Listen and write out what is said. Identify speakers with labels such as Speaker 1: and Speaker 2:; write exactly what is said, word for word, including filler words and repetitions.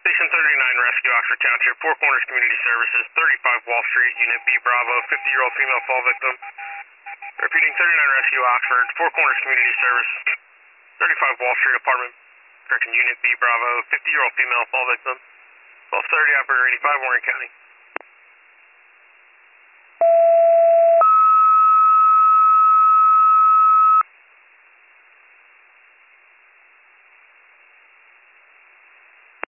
Speaker 1: Station thirty-nine Rescue, Oxford Township, Four Corners Community Services, thirty-five Wall Street, Unit B Bravo, fifty-year-old female fall victim. Repeating, thirty-nine Rescue, Oxford, Four Corners Community Service, thirty-five Wall Street, apartment, correction, Unit B Bravo, fifty-year-old female fall victim. twelve thirty, operator eighty-five, Warren County.